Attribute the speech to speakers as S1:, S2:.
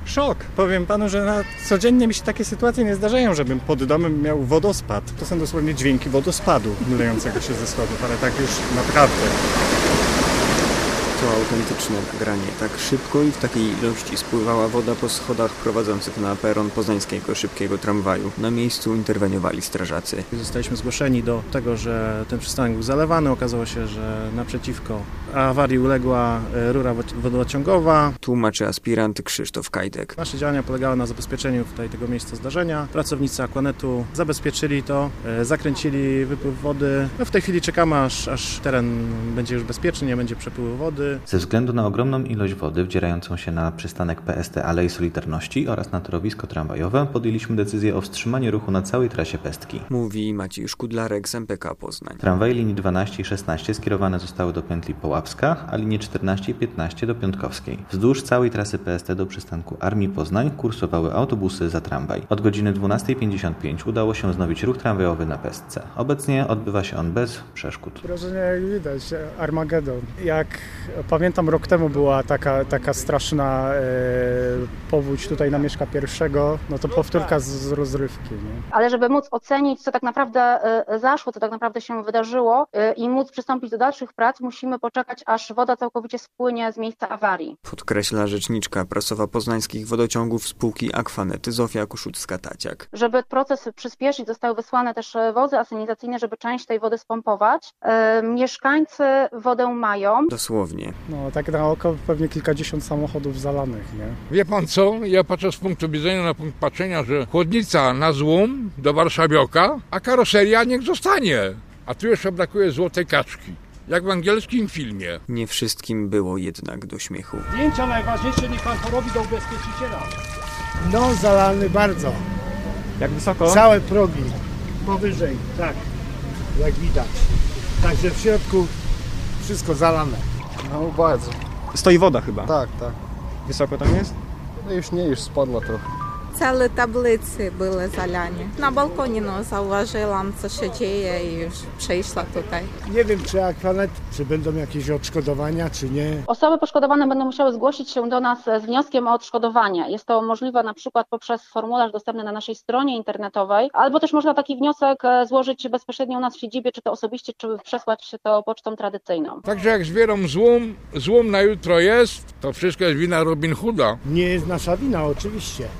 S1: Szok. Powiem panu, że codziennie mi się takie sytuacje nie zdarzają, żebym pod domem miał wodospad. To są dosłownie dźwięki wodospadu lejącego się ze schodów, ale tak już naprawdę.
S2: To autentyczne nagranie. Tak szybko i w takiej ilości spływała woda po schodach prowadzących na peron poznańskiego szybkiego tramwaju. Na miejscu interweniowali strażacy.
S3: Zostaliśmy zgłoszeni do tego, że ten przystanek był zalewany. Okazało się, że naprzeciwko awarii uległa rura wodociągowa.
S2: Tłumaczy aspirant Krzysztof Kajdek.
S3: Nasze działania polegały na zabezpieczeniu tutaj tego miejsca zdarzenia. Pracownicy Aquanetu zabezpieczyli to, zakręcili wypływ wody. W tej chwili czekamy, aż teren będzie już bezpieczny, nie będzie przepływu wody.
S4: Ze względu na ogromną ilość wody wdzierającą się na przystanek PST Alei Solidarności oraz na torowisko tramwajowe podjęliśmy decyzję o wstrzymaniu ruchu na całej trasie Pestki.
S2: Mówi Maciej Szkudlarek z MPK Poznań.
S4: Tramwaje linii 12 i 16 skierowane zostały do pętli Połapska, a linie 14 i 15 do Piątkowskiej. Wzdłuż całej trasy PST do przystanku Armii Poznań kursowały autobusy za tramwaj. Od godziny 12:55 udało się wznowić ruch tramwajowy na Pestce. Obecnie odbywa się on bez przeszkód.
S5: Wrażenie jak widać, Armagedon. Jak pamiętam, rok temu była taka straszna powódź tutaj na Mieszka I, no to powtórka z rozrywki. Nie?
S6: Ale żeby móc ocenić, co tak naprawdę zaszło, co tak naprawdę się wydarzyło i móc przystąpić do dalszych prac, musimy poczekać, aż woda całkowicie spłynie z miejsca awarii.
S2: Podkreśla rzeczniczka prasowa poznańskich wodociągów spółki Aquanety Zofia Kuszucka-Taciak.
S6: Żeby proces przyspieszyć, zostały wysłane też wozy asenizacyjne, żeby część tej wody spompować. Mieszkańcy wodę mają.
S2: Dosłownie.
S5: No tak na oko pewnie kilkadziesiąt samochodów zalanych, nie?
S7: Wie pan co? Ja patrzę z punktu widzenia na punkt patrzenia, że chłodnica na złom do Warszawioka, a karoseria niech zostanie. A tu jeszcze brakuje złotej kaczki. Jak w angielskim filmie.
S2: Nie wszystkim było jednak do śmiechu.
S8: Zdjęcia najważniejsze niech pan porobi do ubezpieczyciela.
S5: No zalany bardzo.
S1: Jak wysoko?
S5: Całe progi. Powyżej, tak. Jak widać. Także w środku wszystko zalane.
S9: No bardzo.
S1: Stoi woda chyba.
S9: Tak.
S1: Wysoko tam jest?
S9: No już spadła trochę.
S10: Całe tablice były zalane. Na balkonie zauważyłam, co się dzieje i już przejśla tutaj.
S5: Nie wiem, czy Aquanet, czy będą jakieś odszkodowania, czy nie.
S6: Osoby poszkodowane będą musiały zgłosić się do nas z wnioskiem o odszkodowanie. Jest to możliwe na przykład poprzez formularz dostępny na naszej stronie internetowej, albo też można taki wniosek złożyć bezpośrednio u nas w siedzibie, czy to osobiście, czy przesłać to pocztą tradycyjną.
S7: Także jak zbieram złom na jutro jest, to wszystko jest wina Robin Hooda.
S5: Nie jest nasza wina, oczywiście.